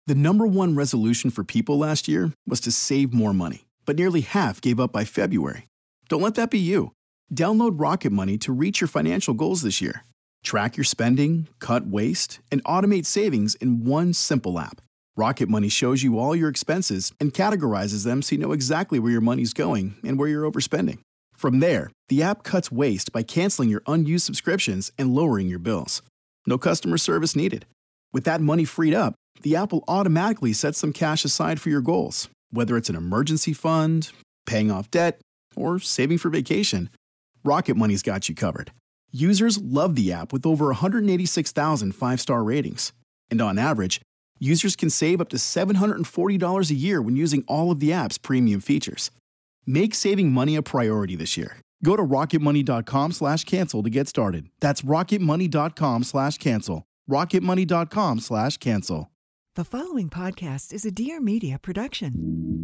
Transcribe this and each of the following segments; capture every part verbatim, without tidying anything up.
The number one resolution for people last year was to save more money, but nearly half gave up by February. Don't let that be you. Download Rocket Money to reach your financial goals this year. Track your spending, cut waste, and automate savings in one simple app. Rocket Money shows you all your expenses and categorizes them so you know exactly where your money's going and where you're overspending. From there, the app cuts waste by canceling your unused subscriptions and lowering your bills. No customer service needed. With that money freed up, the app will automatically set some cash aside for your goals, whether it's an emergency fund, paying off debt, or saving for vacation. Rocket Money's got you covered. Users love the app with over one hundred eighty-six thousand five-star ratings. And on average, users can save up to seven hundred forty dollars a year when using all of the app's premium features. Make saving money a priority this year. Go to rocketmoney.com slash cancel to get started. That's rocketmoney.com slash cancel. rocketmoney.com slash cancel. The following podcast is a Dear Media production.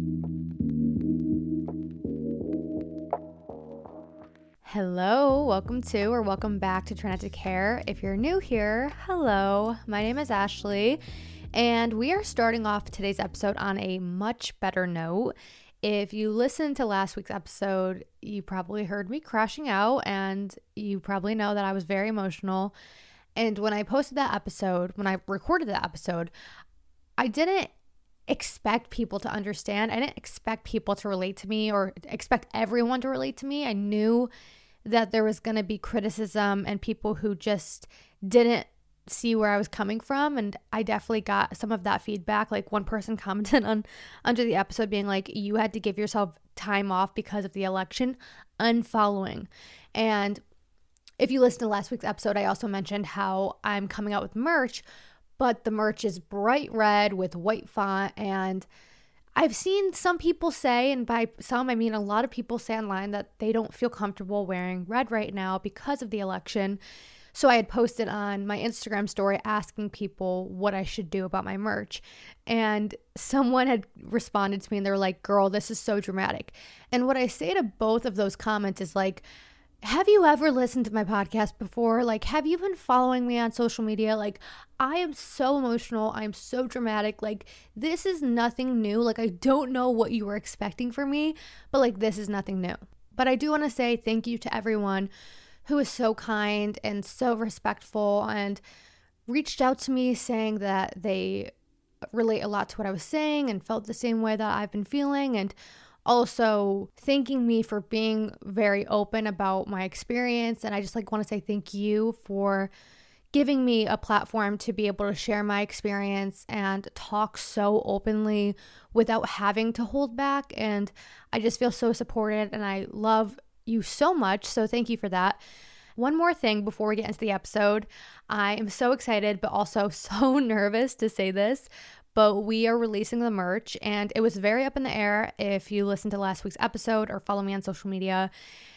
Hello, welcome to or welcome back to Try Not to Care. If you're new here, hello, my name is Ashley, and we are starting off today's episode on a much better note. If you listened to last week's episode, you probably heard me crashing out, and you probably know that I was very emotional. And when I posted that episode, when I recorded that episode, I didn't expect people to understand. I didn't expect people to relate to me or expect everyone to relate to me. I knew that there was going to be criticism and people who just didn't see where I was coming from. And I definitely got some of that feedback. Like one person commented on under the episode being like, you had to give yourself time off because of the election, unfollowing. And if you listen to last week's episode, I also mentioned how I'm coming out with merch, but the merch is bright red with white font. And I've seen some people say, and by some, I mean a lot of people say online that they don't feel comfortable wearing red right now because of the election. So I had posted on my Instagram story asking people what I should do about my merch. And someone had responded to me and they were like, girl, this is so dramatic. And what I say to both of those comments is like, have you ever listened to my podcast before? Like, have you been following me on social media? Like, I am so emotional. I am so dramatic. Like, this is nothing new. Like, I don't know what you were expecting from me, but like, this is nothing new. But I do want to say thank you to everyone who is so kind and so respectful and reached out to me saying that they relate a lot to what I was saying and felt the same way that I've been feeling, and also thanking me for being very open about my experience. And I just like want to say thank you for giving me a platform to be able to share my experience and talk so openly without having to hold back. And I just feel so supported and I love you so much. So thank you for that. One more thing before we get into the episode. I am so excited, but also so nervous to say this, but we are releasing the merch, and it was very up in the air. If you listened to last week's episode or follow me on social media,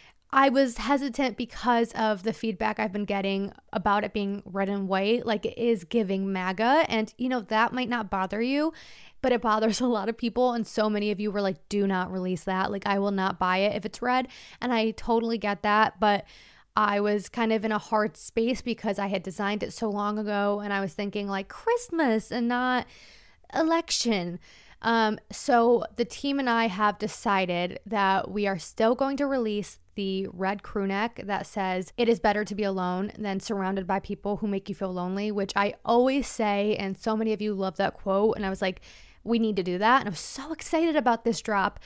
I was hesitant because of the feedback I've been getting about it being red and white, like it is giving MAGA. And, you know, that might not bother you, but it bothers a lot of people. And so many of you were like, do not release that. Like, I will not buy it if it's red. And I totally get that. But I was kind of in a hard space because I had designed it so long ago. And I was thinking like Christmas and not election. Um, so the team and I have decided that we are still going to release the red crew neck that says it is better to be alone than surrounded by people who make you feel lonely, which I always say, and so many of you love that quote. And I was like, we need to do that. And I was so excited about this drop.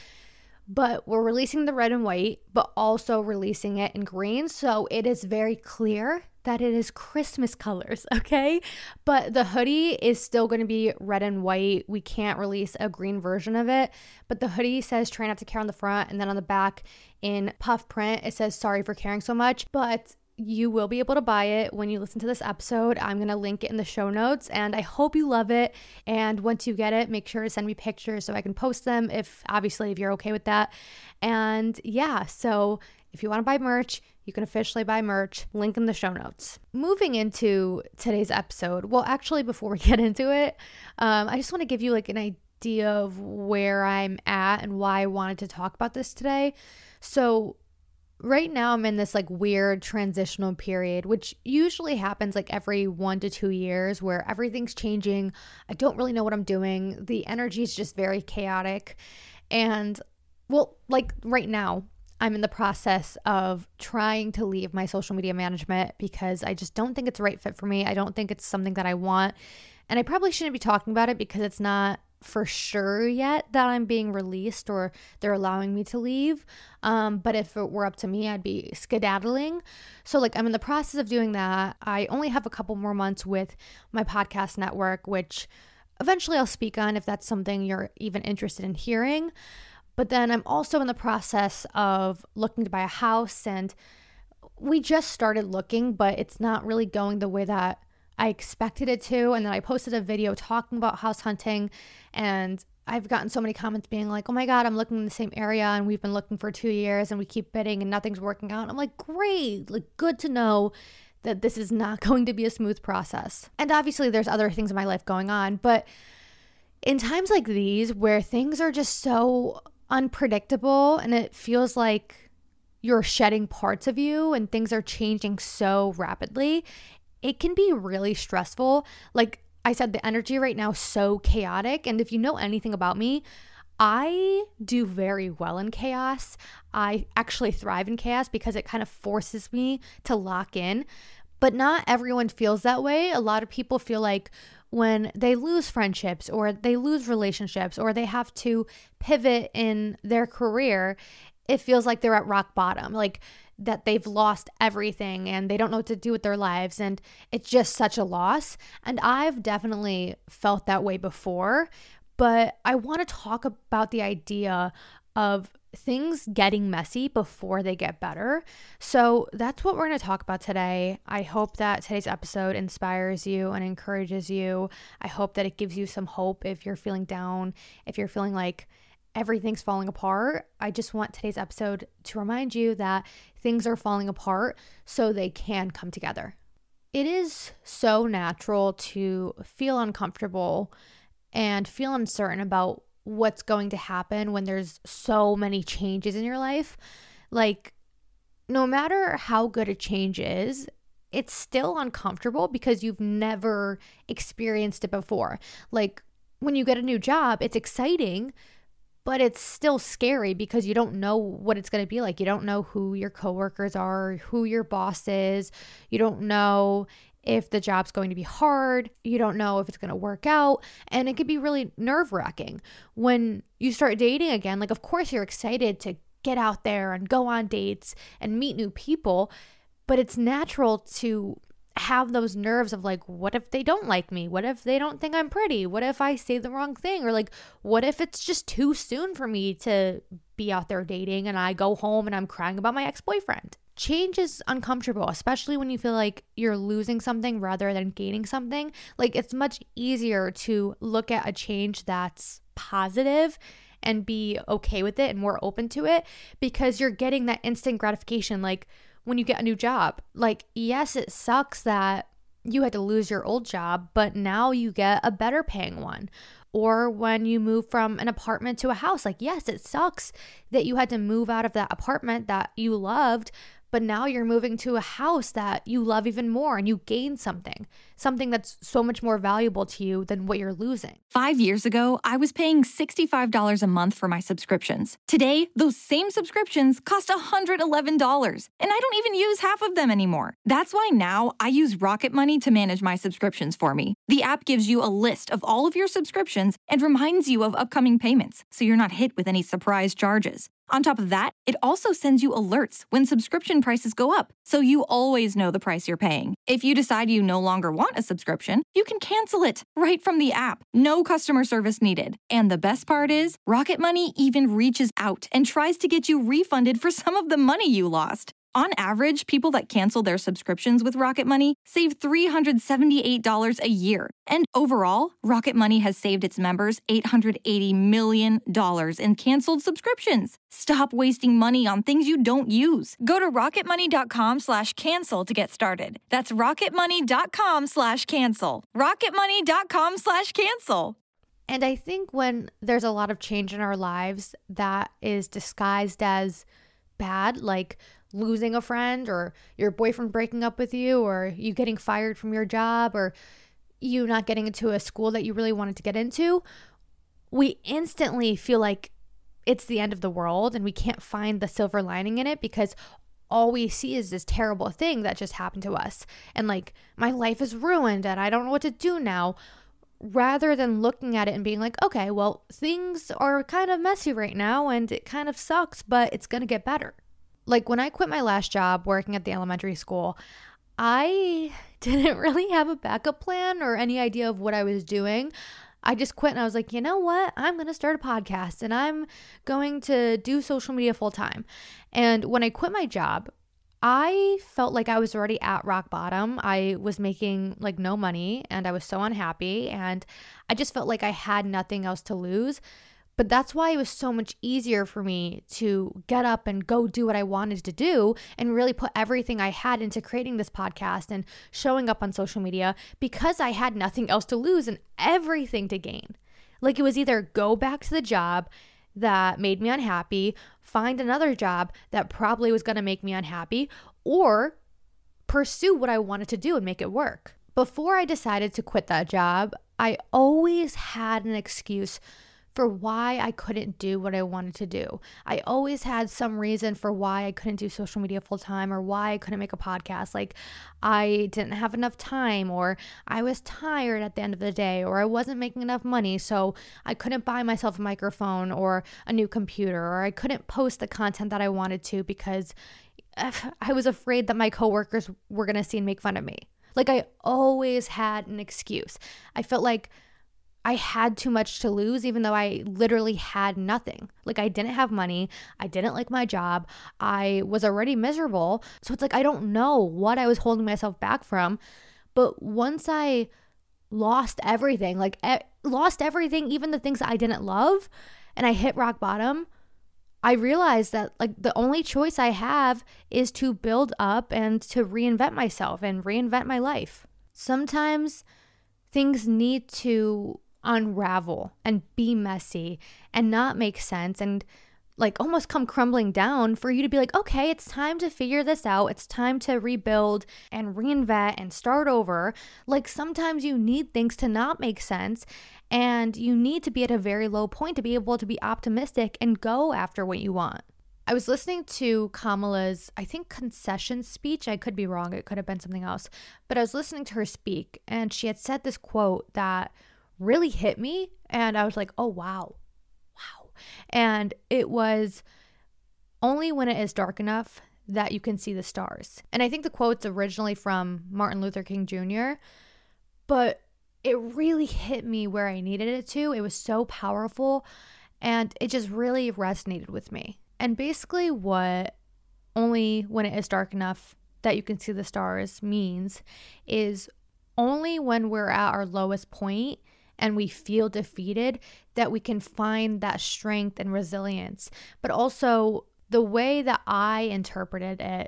But we're releasing the red and white, but also releasing it in green. So it is very clear that it is Christmas colors, okay? But the hoodie is still going to be red and white. We can't release a green version of it. But the hoodie says try not to care on the front. And then on the back in puff print, it says sorry for caring so much. But you will be able to buy it when you listen to this episode. I'm going to link it in the show notes, and I hope you love it. And once you get it, make sure to send me pictures so I can post them, if obviously if you're okay with that. And yeah, so if you want to buy merch, you can officially buy merch. Link in the show notes. Moving into today's episode. Well, actually, before we get into it, um, I just want to give you like an idea of where I'm at and why I wanted to talk about this today. So right now I'm in this like weird transitional period, which usually happens like every one to two years where everything's changing. I don't really know what I'm doing. The energy is just very chaotic. And well, like right now, I'm in the process of trying to leave my social media management because I just don't think it's the right fit for me. I don't think it's something that I want. And I probably shouldn't be talking about it because it's not for sure yet that I'm being released or they're allowing me to leave. Um, but if it were up to me, I'd be skedaddling. So like I'm in the process of doing that. I only have a couple more months with my podcast network, which eventually I'll speak on if that's something you're even interested in hearing. But then I'm also in the process of looking to buy a house, and we just started looking, but it's not really going the way that I expected it to. And then I posted a video talking about house hunting, and I've gotten so many comments being like, oh my God, I'm looking in the same area and we've been looking for two years and we keep bidding and nothing's working out. I'm like, great, like good to know that this is not going to be a smooth process. And obviously there's other things in my life going on, but in times like these where things are just so unpredictable and it feels like you're shedding parts of you and things are changing so rapidly, it can be really stressful. Like I said, the energy right now is so chaotic. And if you know anything about me, I do very well in chaos. I actually thrive in chaos because it kind of forces me to lock in. But not everyone feels that way. A lot of people feel like when they lose friendships or they lose relationships or they have to pivot in their career, it feels like they're at rock bottom, like that they've lost everything and they don't know what to do with their lives. And it's just such a loss. And I've definitely felt that way before, but I want to talk about the idea of things getting messy before they get better. So that's what we're going to talk about today. I hope that today's episode inspires you and encourages you. I hope that it gives you some hope if you're feeling down, if you're feeling like everything's falling apart. I just want today's episode to remind you that things are falling apart so they can come together. It is so natural to feel uncomfortable and feel uncertain about what's going to happen when there's so many changes in your life. Like, no matter how good a change is, it's still uncomfortable because you've never experienced it before. Like, when you get a new job, it's exciting, but it's still scary because you don't know what it's going to be like. You don't know who your coworkers are, who your boss is. You don't know if the job's going to be hard. You don't know if it's going to work out. And it could be really nerve-wracking. When you start dating again, like, of course you're excited to get out there and go on dates and meet new people, but it's natural to have those nerves of like, what if they don't like me? What if they don't think I'm pretty? What if I say the wrong thing? Or like, what if it's just too soon for me to be out there dating and I go home and I'm crying about my ex-boyfriend? Change is uncomfortable, especially when you feel like you're losing something rather than gaining something. Like, it's much easier to look at a change that's positive and be okay with it and more open to it because you're getting that instant gratification. Like, when you get a new job, like, yes, it sucks that you had to lose your old job, but now you get a better paying one. Or when you move from an apartment to a house, like, yes, it sucks that you had to move out of that apartment that you loved, but now you're moving to a house that you love even more and you gain something, something that's so much more valuable to you than what you're losing. Five years ago, I was paying sixty-five dollars a month for my subscriptions. Today, those same subscriptions cost one hundred eleven dollars, and I don't even use half of them anymore. That's why now I use Rocket Money to manage my subscriptions for me. The app gives you a list of all of your subscriptions and reminds you of upcoming payments, so you're not hit with any surprise charges. On top of that, it also sends you alerts when subscription prices go up, so you always know the price you're paying. If you decide you no longer want a subscription, you can cancel it right from the app. No customer service needed. And the best part is, Rocket Money even reaches out and tries to get you refunded for some of the money you lost. On average, people that cancel their subscriptions with Rocket Money save three hundred seventy-eight dollars a year. And overall, Rocket Money has saved its members eight hundred eighty million dollars in canceled subscriptions. Stop wasting money on things you don't use. Go to rocketmoney.com slash cancel to get started. That's rocketmoney.com slash cancel. rocketmoney.com slash cancel. And I think when there's a lot of change in our lives that is disguised as bad, like losing a friend, or your boyfriend breaking up with you, or you getting fired from your job, or you not getting into a school that you really wanted to get into, we instantly feel like it's the end of the world and we can't find the silver lining in it because all we see is this terrible thing that just happened to us. And like, my life is ruined and I don't know what to do now. Rather than looking at it and being like, okay, well, things are kind of messy right now and it kind of sucks, but it's going to get better. Like when I quit my last job working at the elementary school, I didn't really have a backup plan or any idea of what I was doing. I just quit and I was like, you know what? I'm going to start a podcast and I'm going to do social media full time. And when I quit my job, I felt like I was already at rock bottom. I was making like no money and I was so unhappy and I just felt like I had nothing else to lose. But that's why it was so much easier for me to get up and go do what I wanted to do and really put everything I had into creating this podcast and showing up on social media because I had nothing else to lose and everything to gain. Like it was either go back to the job that made me unhappy, find another job that probably was going to make me unhappy, or pursue what I wanted to do and make it work. Before I decided to quit that job, I always had an excuse for why I couldn't do what I wanted to do. I always had some reason for why I couldn't do social media full time or why I couldn't make a podcast. Like I didn't have enough time, or I was tired at the end of the day, or I wasn't making enough money, so I couldn't buy myself a microphone or a new computer, or I couldn't post the content that I wanted to because I was afraid that my coworkers were going to see and make fun of me. Like I always had an excuse. I felt like I had too much to lose, even though I literally had nothing. Like I didn't have money. I didn't like my job. I was already miserable. So it's like, I don't know what I was holding myself back from. But once I lost everything, like e- lost everything, even the things that I didn't love, and I hit rock bottom, I realized that like the only choice I have is to build up and to reinvent myself and reinvent my life. Sometimes things need to unravel and be messy and not make sense and like almost come crumbling down for you to be like, okay, it's time to figure this out. It's time to rebuild and reinvent and start over. Like sometimes you need things to not make sense and you need to be at a very low point to be able to be optimistic and go after what you want. I was listening to Kamala's, I think, concession speech. I could be wrong. It could have been something else. But I was listening to her speak and she had said this quote that really hit me, and I was like, oh wow wow and it was, only when it is dark enough that you can see the stars. And I think the quote's originally from Martin Luther King Junior, but it really hit me where I needed it to. It was so powerful and it just really resonated with me. And basically what only when it is dark enough that you can see the stars means is only when we're at our lowest point and we feel defeated that we can find that strength and resilience. But also the way that I interpreted it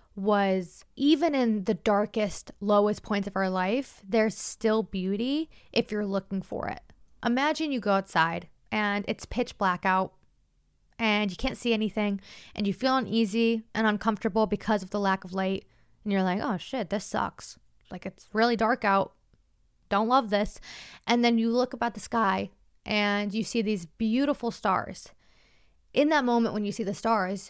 was, even in the darkest, lowest points of our life, there's still beauty if you're looking for it. Imagine you go outside and it's pitch black out and you can't see anything and you feel uneasy and uncomfortable because of the lack of light. And you're like, oh shit, this sucks. Like it's really dark out. Don't love this. And then you look up at the sky and you see these beautiful stars. In that moment when you see the stars,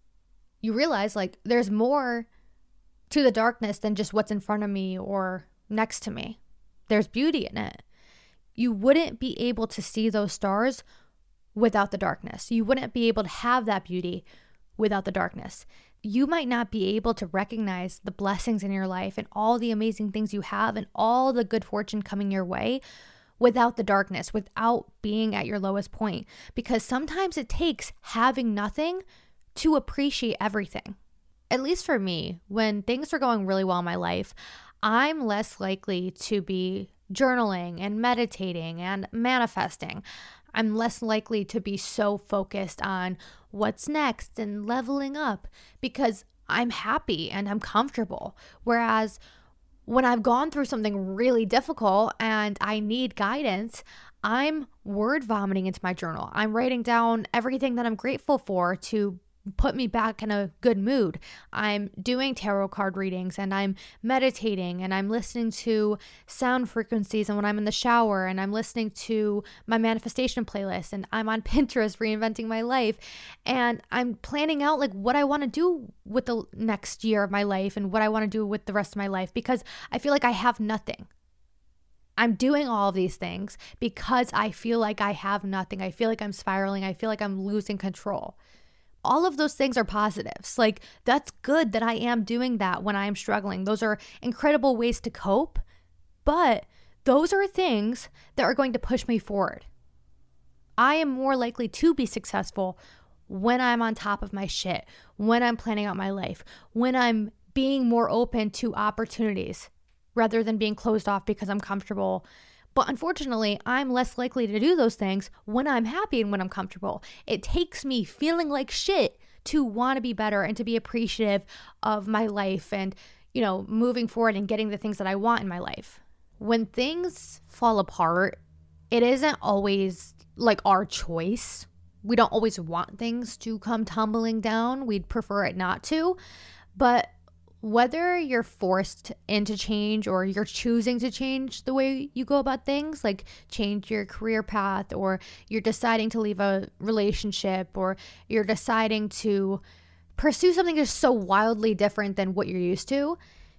you realize like there's more to the darkness than just what's in front of me or next to me. There's beauty in it. You wouldn't be able to see those stars without the darkness. You wouldn't be able to have that beauty without the darkness. You might not be able to recognize the blessings in your life and all the amazing things you have and all the good fortune coming your way without the darkness, without being at your lowest point. Because sometimes it takes having nothing to appreciate everything. At least for me, when things are going really well in my life, I'm less likely to be journaling and meditating and manifesting. I'm less likely to be so focused on what's next and leveling up because I'm happy and I'm comfortable. Whereas when I've gone through something really difficult and I need guidance, I'm word vomiting into my journal. I'm writing down everything that I'm grateful for to put me back in a good mood. I'm doing tarot card readings and I'm meditating and I'm listening to sound frequencies and when I'm in the shower and I'm listening to my manifestation playlist and I'm on Pinterest reinventing my life and I'm planning out like what I want to do with the next year of my life and what I want to do with the rest of my life because I feel like I have nothing. I'm doing all of these things because I feel like I have nothing. I feel like I'm spiraling. I feel like I'm losing control. All of those things are positives. Like, that's good that I am doing that when I'm struggling. Those are incredible ways to cope, but those are things that are going to push me forward. I am more likely to be successful when I'm on top of my shit, when I'm planning out my life, when I'm being more open to opportunities rather than being closed off because I'm comfortable. But unfortunately, I'm less likely to do those things when I'm happy and when I'm comfortable. It takes me feeling like shit to want to be better and to be appreciative of my life and, you know, moving forward and getting the things that I want in my life. When things fall apart, it isn't always like our choice. We don't always want things to come tumbling down. We'd prefer it not to. But whether you're forced into change or you're choosing to change the way you go about things, like change your career path, or you're deciding to leave a relationship, or you're deciding to pursue something that's so wildly different than what you're used to,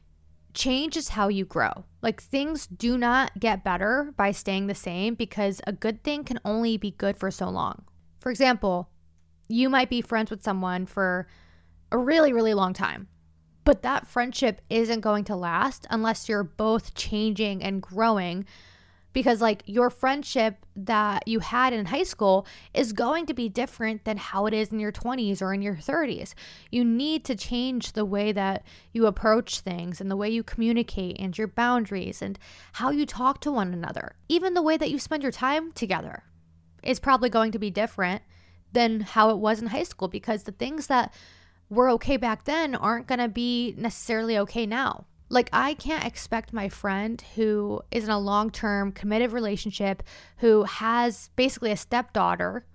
change is how you grow. Like, things do not get better by staying the same because a good thing can only be good for so long. For example, you might be friends with someone for a really, really long time. But that friendship isn't going to last unless you're both changing and growing, because like your friendship that you had in high school is going to be different than how it is in your twenties or in your thirties. You need to change the way that you approach things and the way you communicate and your boundaries and how you talk to one another. Even the way that you spend your time together is probably going to be different than how it was in high school, because the things that were okay back then aren't going to be necessarily okay now. Like, I can't expect my friend who is in a long-term committed relationship, who has basically a stepdaughter,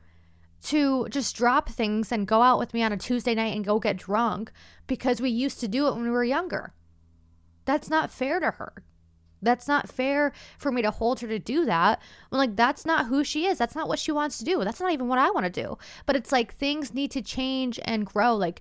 to just drop things and go out with me on a Tuesday night and go get drunk because we used to do it when we were younger. That's not fair to her. That's not fair for me to hold her to do that. I'm like, that's not who she is. That's not what she wants to do. That's not even what I want to do. But it's like, things need to change and grow. Like,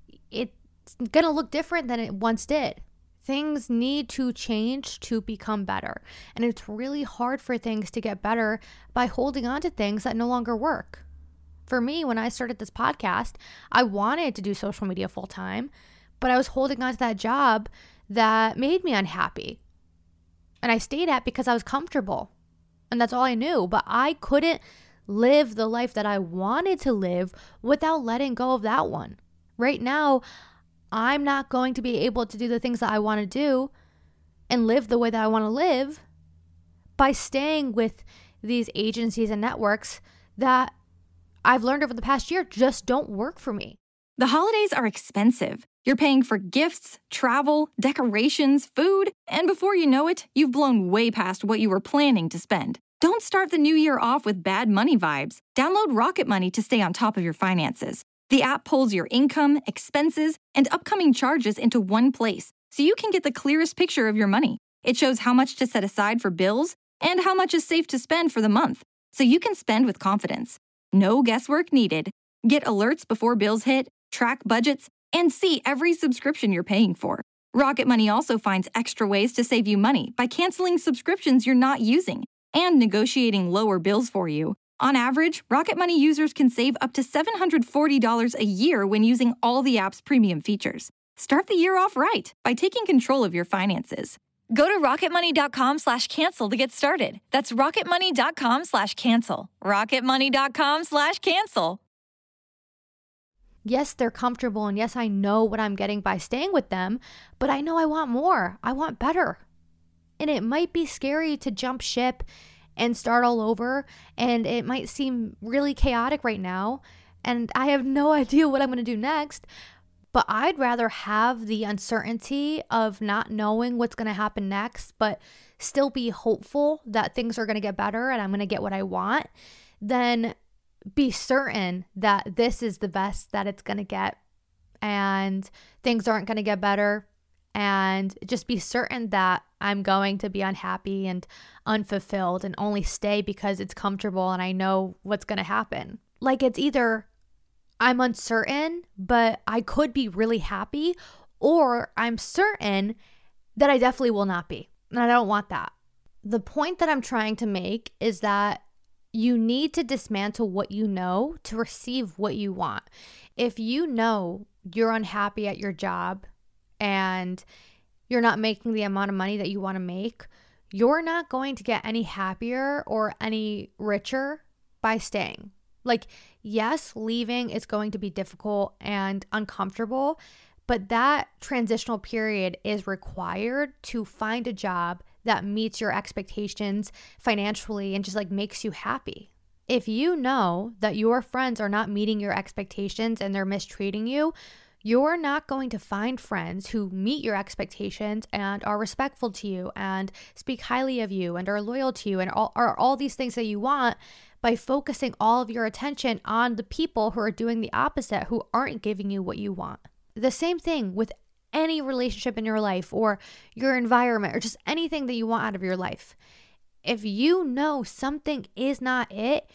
it's going to look different than it once did. Things need to change to become better. And it's really hard for things to get better by holding on to things that no longer work. For me, when I started this podcast, I wanted to do social media full time, but I was holding on to that job that made me unhappy. And I stayed at because I was comfortable. And that's all I knew. But I couldn't live the life that I wanted to live without letting go of that one. Right now, I'm not going to be able to do the things that I want to do and live the way that I want to live by staying with these agencies and networks that I've learned over the past year just don't work for me. The holidays are expensive. You're paying for gifts, travel, decorations, food, and before you know it, you've blown way past what you were planning to spend. Don't start the new year off with bad money vibes. Download Rocket Money to stay on top of your finances. The app pulls your income, expenses, and upcoming charges into one place, so you can get the clearest picture of your money. It shows how much to set aside for bills and how much is safe to spend for the month, so you can spend with confidence. No guesswork needed. Get alerts before bills hit, track budgets, and see every subscription you're paying for. Rocket Money also finds extra ways to save you money by canceling subscriptions you're not using and negotiating lower bills for you. On average, Rocket Money users can save up to seven hundred forty dollars a year when using all the app's premium features. Start the year off right by taking control of your finances. Go to rocketmoney.com slash cancel to get started. That's rocketmoney.com slash cancel. rocketmoney.com slash cancel. Yes, they're comfortable, and yes, I know what I'm getting by staying with them, but I know I want more. I want better. And it might be scary to jump ship and start all over, and it might seem really chaotic right now, and I have no idea what I'm going to do next, but I'd rather have the uncertainty of not knowing what's going to happen next, but still be hopeful that things are going to get better and I'm going to get what I want, than be certain that this is the best that it's going to get and things aren't going to get better, and just be certain that I'm going to be unhappy and unfulfilled and only stay because it's comfortable and I know what's going to happen. Like, it's either I'm uncertain, but I could be really happy, or I'm certain that I definitely will not be. And I don't want that. The point that I'm trying to make is that you need to dismantle what you know to receive what you want. If you know you're unhappy at your job and you're not making the amount of money that you want to make, you're not going to get any happier or any richer by staying. Like, yes, leaving is going to be difficult and uncomfortable, but that transitional period is required to find a job that meets your expectations financially and just like makes you happy. If you know that your friends are not meeting your expectations and they're mistreating you, you're not going to find friends who meet your expectations and are respectful to you and speak highly of you and are loyal to you and all, are all these things that you want by focusing all of your attention on the people who are doing the opposite, who aren't giving you what you want. The same thing with any relationship in your life or your environment or just anything that you want out of your life. If you know something is not it,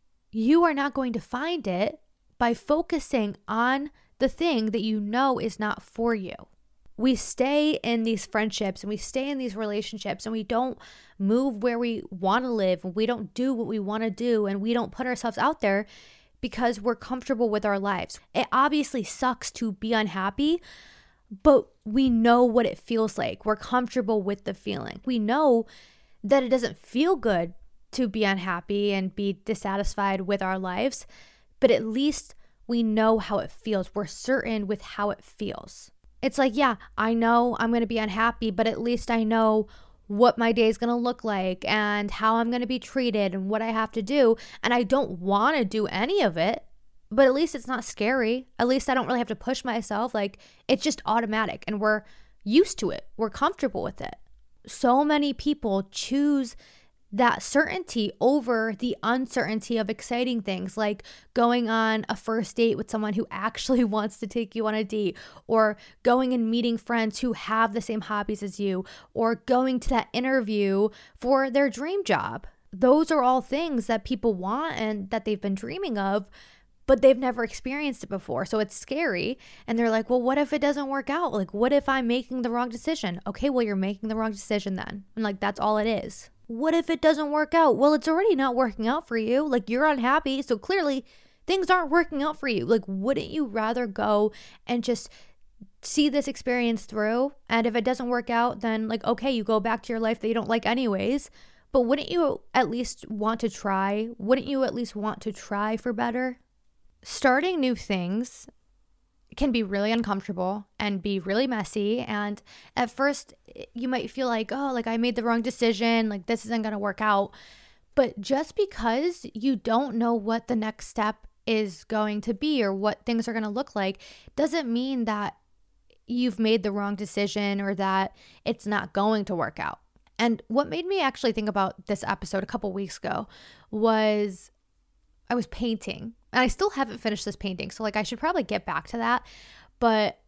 you are not going to find it by focusing on the thing that you know is not for you. We stay in these friendships and we stay in these relationships and we don't move where we want to live. We don't do what we want to do and we don't put ourselves out there because we're comfortable with our lives. It obviously sucks to be unhappy, but we know what it feels like. We're comfortable with the feeling. We know that it doesn't feel good to be unhappy and be dissatisfied with our lives, but at least we know how it feels. We're certain with how it feels. It's like, yeah, I know I'm going to be unhappy, but at least I know what my day is going to look like and how I'm going to be treated and what I have to do. And I don't want to do any of it, but at least it's not scary. At least I don't really have to push myself. Like, it's just automatic and we're used to it. We're comfortable with it. So many people choose that certainty over the uncertainty of exciting things, like going on a first date with someone who actually wants to take you on a date, or going and meeting friends who have the same hobbies as you, or going to that interview for their dream job. Those are all things that people want and that they've been dreaming of, but they've never experienced it before. So it's scary. And they're like, well, what if it doesn't work out? Like, what if I'm making the wrong decision? Okay, well, you're making the wrong decision then. And like, that's all it is. What if it doesn't work out? Well, it's already not working out for you. Like, you're unhappy. So clearly things aren't working out for you. Like, wouldn't you rather go and just see this experience through? And if it doesn't work out, then like, okay, you go back to your life that you don't like anyways. But wouldn't you at least want to try? Wouldn't you at least want to try for better? Starting new things can be really uncomfortable and be really messy. And at first you might feel like, oh, like I made the wrong decision, like this isn't going to work out. But just because you don't know what the next step is going to be or what things are going to look like doesn't mean that you've made the wrong decision or that it's not going to work out. And what made me actually think about this episode a couple weeks ago was I was painting. And I still haven't finished this painting, so like I should probably get back to that. But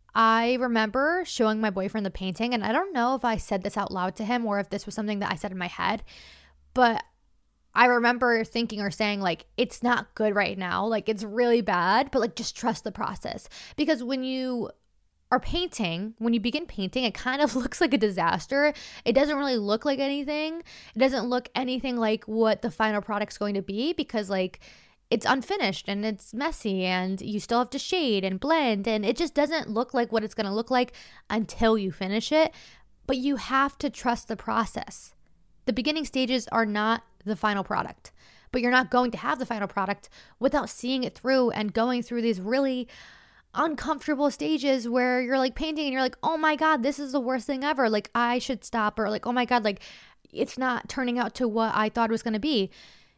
I remember showing my boyfriend the painting, and I don't know if I said this out loud to him or if this was something that I said in my head, but I remember thinking or saying like, it's not good right now, like it's really bad, but like just trust the process. Because when you are painting, when you begin painting, it kind of looks like a disaster. It doesn't really look like anything. It doesn't look anything like what the final product's going to be because like it's unfinished and it's messy and you still have to shade and blend, and it just doesn't look like what it's going to look like until you finish it. But you have to trust the process. The beginning stages are not the final product, but you're not going to have the final product without seeing it through and going through these really uncomfortable stages where you're like painting and you're like, oh my God, this is the worst thing ever. Like I should stop, or like, oh my God, like it's not turning out to what I thought it was going to be.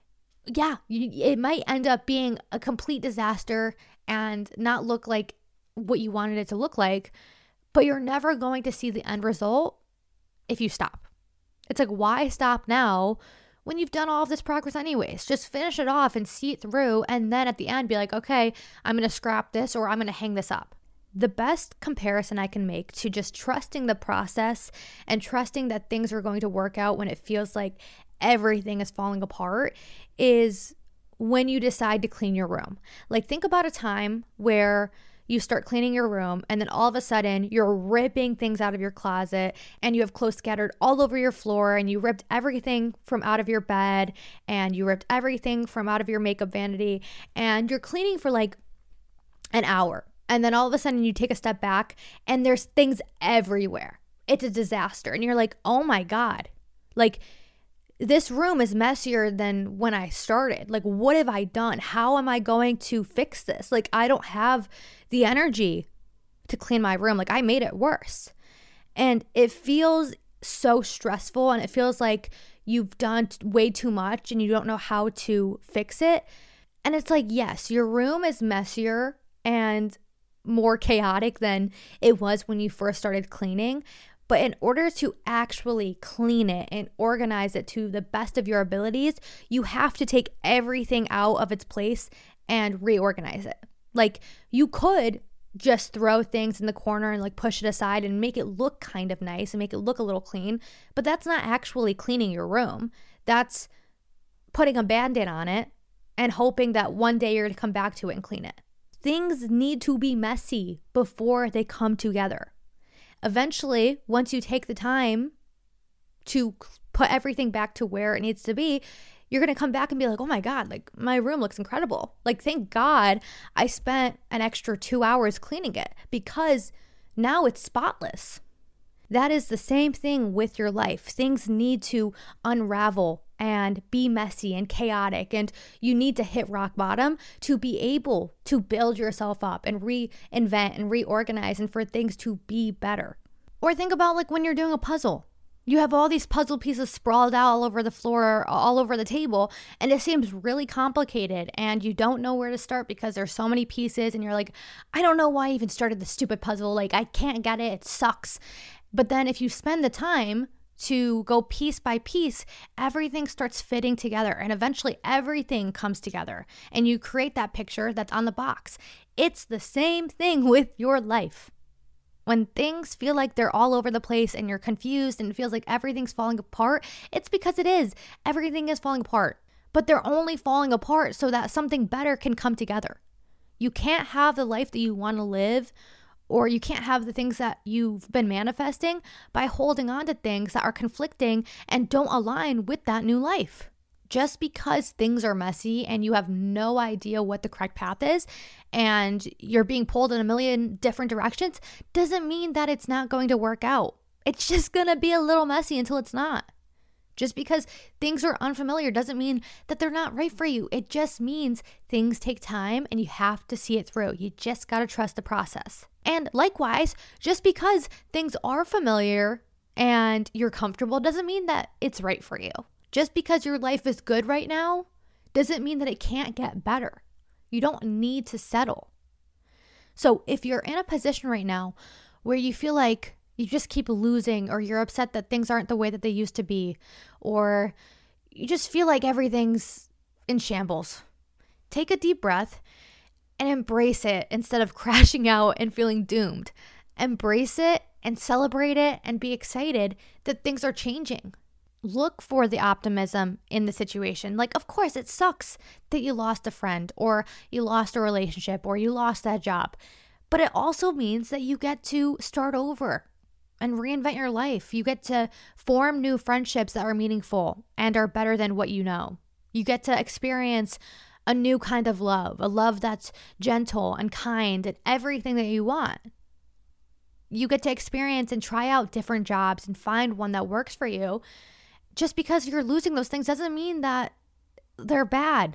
Yeah, you, it might end up being a complete disaster and not look like what you wanted it to look like, but you're never going to see the end result if you stop. It's like, why stop now when you've done all of this progress anyways? Just finish it off and see it through, and then at the end be like, okay, I'm going to scrap this or I'm going to hang this up. The best comparison I can make to just trusting the process and trusting that things are going to work out when it feels like everything is falling apart is when you decide to clean your room. Like, think about a time where you start cleaning your room and then all of a sudden you're ripping things out of your closet and you have clothes scattered all over your floor, and you ripped everything from out of your bed and you ripped everything from out of your makeup vanity, and you're cleaning for like an hour. And then all of a sudden you take a step back and there's things everywhere. It's a disaster. And you're like, oh my God, like this room is messier than when I started. Like, what have I done? How am I going to fix this? Like, I don't have the energy to clean my room. Like, I made it worse. And it feels so stressful, and it feels like you've done way too much and you don't know how to fix it. And it's like, yes, your room is messier and more chaotic than it was when you first started cleaning. But in order to actually clean it and organize it to the best of your abilities, you have to take everything out of its place and reorganize it. Like, you could just throw things in the corner and like push it aside and make it look kind of nice and make it look a little clean, but that's not actually cleaning your room. That's putting a Band-Aid on it and hoping that one day you're going to come back to it and clean it. Things need to be messy before they come together. Eventually, once you take the time to put everything back to where it needs to be, you're going to come back and be like, oh my God, like my room looks incredible. Like, thank God I spent an extra two hours cleaning it because now it's spotless. That is the same thing with your life. Things need to unravel and be messy and chaotic, and you need to hit rock bottom to be able to build yourself up and reinvent and reorganize and for things to be better. Or think about like when you're doing a puzzle. You have all these puzzle pieces sprawled out all over the floor, all over the table, and it seems really complicated and you don't know where to start because there's so many pieces and you're like, I don't know why I even started this stupid puzzle. Like, I can't get it. It sucks. But then if you spend the time to go piece by piece, everything starts fitting together and eventually everything comes together and you create that picture that's on the box. It's the same thing with your life. When things feel like they're all over the place and you're confused and it feels like everything's falling apart, it's because it is. Everything is falling apart, but they're only falling apart so that something better can come together. You can't have the life that you want to live, or you can't have the things that you've been manifesting by holding on to things that are conflicting and don't align with that new life. Just because things are messy and you have no idea what the correct path is and you're being pulled in a million different directions doesn't mean that it's not going to work out. It's just going to be a little messy until it's not. Just because things are unfamiliar doesn't mean that they're not right for you. It just means things take time and you have to see it through. You just got to trust the process. And likewise, just because things are familiar and you're comfortable doesn't mean that it's right for you. Just because your life is good right now doesn't mean that it can't get better. You don't need to settle. So if you're in a position right now where you feel like you just keep losing, or you're upset that things aren't the way that they used to be, or you just feel like everything's in shambles, take a deep breath and embrace it instead of crashing out and feeling doomed. Embrace it and celebrate it and be excited that things are changing. Look for the optimism in the situation. Like, of course, it sucks that you lost a friend or you lost a relationship or you lost that job, but it also means that you get to start over and reinvent your life. You get to form new friendships that are meaningful and are better than what you know. You get to experience a new kind of love, a love that's gentle and kind and everything that you want. You get to experience and try out different jobs and find one that works for you. Just because you're losing those things doesn't mean that they're bad.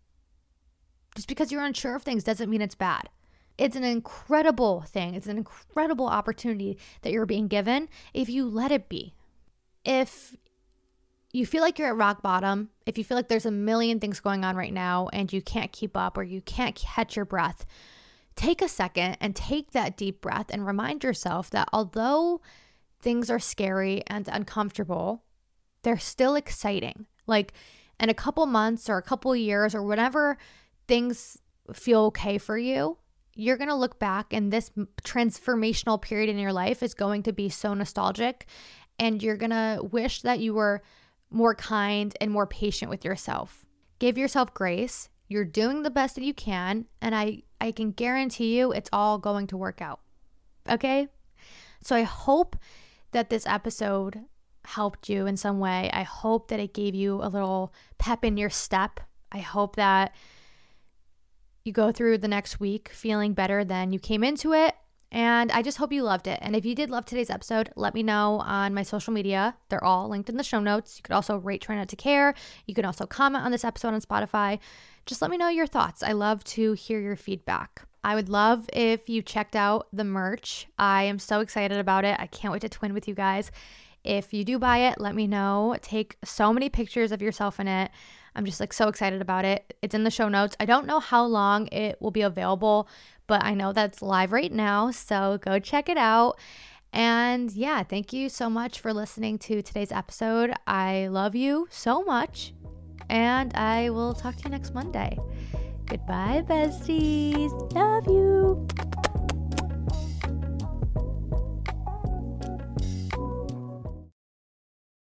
Just because you're unsure of things doesn't mean it's bad. It's an incredible thing. It's an incredible opportunity that you're being given if you let it be. If you feel like you're at rock bottom, if you feel like there's a million things going on right now and you can't keep up or you can't catch your breath, take a second and take that deep breath and remind yourself that although things are scary and uncomfortable, they're still exciting. Like in a couple months or a couple years or whenever things feel okay for you, you're going to look back and this transformational period in your life is going to be so nostalgic, and you're going to wish that you were more kind and more patient with yourself. Give yourself grace. You're doing the best that you can, and I, I can guarantee you it's all going to work out. Okay? So I hope that this episode helped you in some way. I hope that it gave you a little pep in your step. I hope that you go through the next week feeling better than you came into it. And I just hope you loved it. And if you did love today's episode, let me know on my social media. They're all linked in the show notes. You could also rate Try Not to Care. You can also comment on this episode on Spotify. Just let me know your thoughts. I love to hear your feedback. I would love if you checked out the merch. I am so excited about it. I can't wait to twin with you guys. If you do buy it, let me know. Take so many pictures of yourself in it. I'm just like so excited about it. It's in the show notes. I don't know how long it will be available, but I know that's live right now. So go check it out. And yeah, thank you so much for listening to today's episode. I love you so much. And I will talk to you next Monday. Goodbye, besties. Love you.